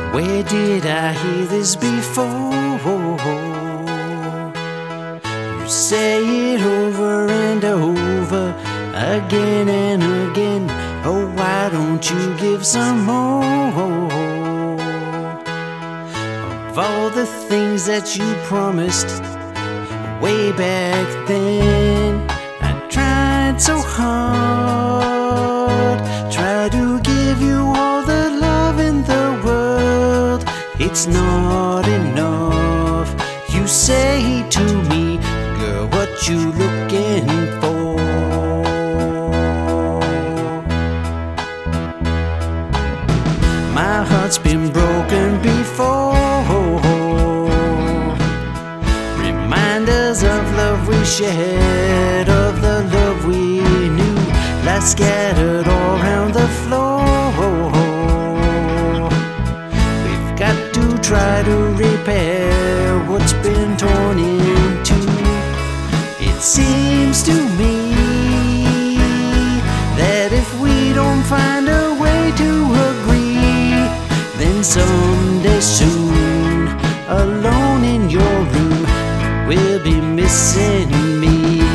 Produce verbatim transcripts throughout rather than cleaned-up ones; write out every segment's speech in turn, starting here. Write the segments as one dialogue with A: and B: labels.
A: Where did I hear this before? You say it over and over, again and again. Oh, why don't you give some more of all the things that you promised way back then? I tried so hard, tried to give you all the love in the world. It's not enough. You say to me, girl, what you looking for? My heart's been broken before. Reminders of love we shared, of the love we knew, lie scattered all around the floor. We've got to try to repair what's been torn in two. It seems to me that if we don't find a way to agree, then someday soon, alone in your room, we'll be missing me.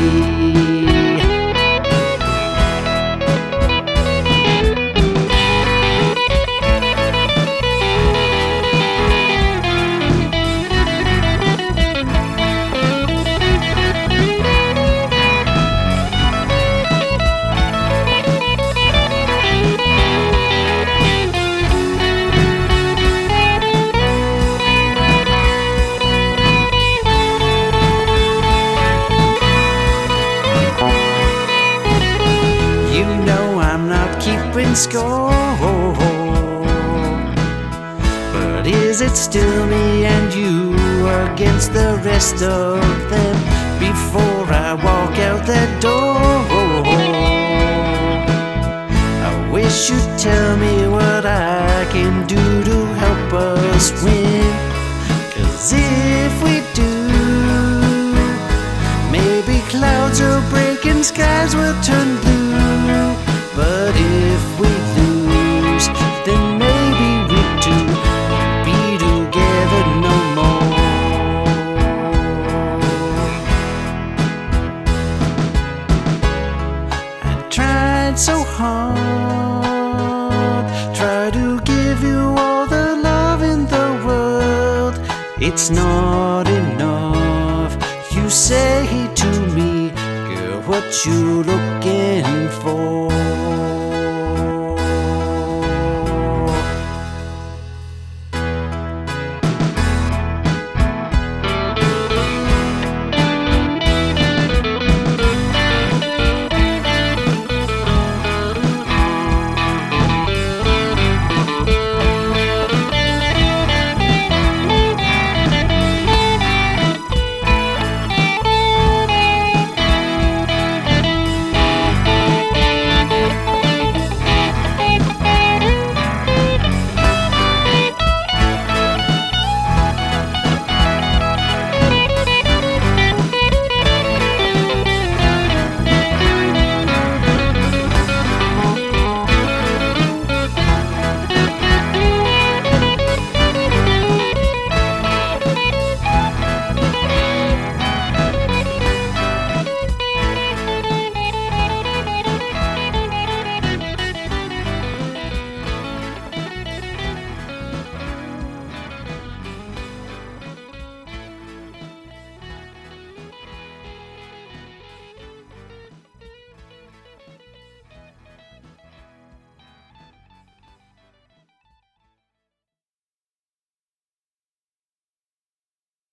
A: Keeping score, but is it still me and you against the rest of them before I walk out that door? I wish you'd tell me what I can do to help us win, 'cause if we do, maybe clouds will break and skies will turn blue. But if we lose, then maybe we two won't be together no more. I tried so hard, tried to give you all the love in the world. It's not enough. You say to me, girl, what you looking for?